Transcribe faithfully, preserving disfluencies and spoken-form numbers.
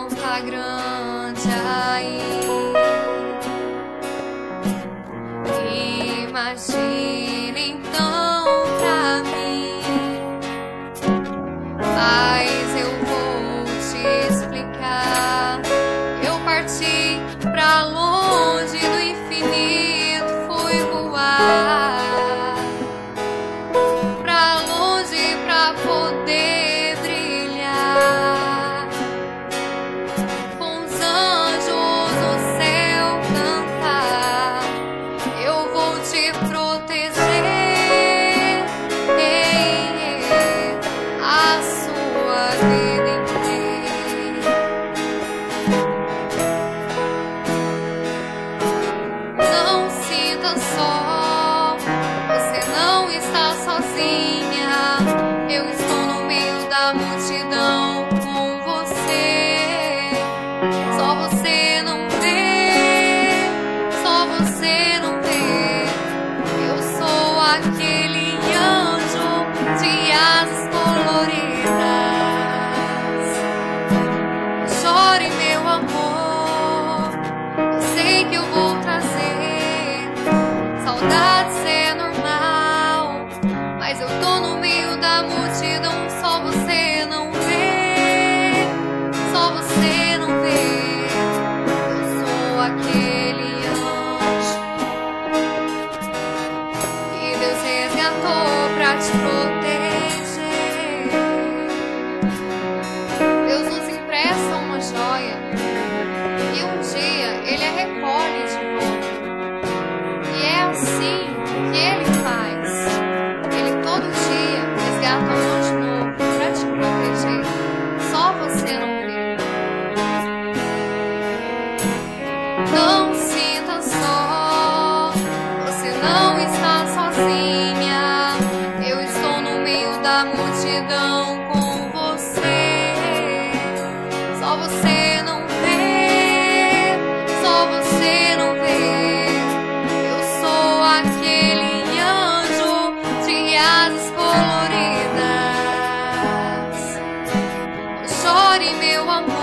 não tá grande aí. Imagina então pra mim, mas eu vou te explicar. Eu parti pra longe do infinito, fui voar pra longe pra poder brilhar, com os anjos no céu cantar. Eu vou te proteger, a sua vida inteira. Não sinta só, você não está sozinha. Eu estou no meio da multidão com você. Só você não vê, só você não vê. Eu sou aquele anjo de asas coloridas. Chore, meu amor, eu sei que eu vou trazer. Saudades é normal, mas eu tô no meio da multidão. Só você não vê, só você não vê. Eu sou aquele anjo que Deus resgatou pra te proteger. Deus nos empresta uma joia e um dia Ele a recolhe de volta. E é assim que Ele faz. Ele todo dia resgata um anjo novo pra te proteger. Só você não vê. Não sinta só, você não está sozinha. Eu estou no meio da multidão com você. Só você não vê, só você não vê. Eu sou aquele anjo de asas coloridas. Chore, meu amor,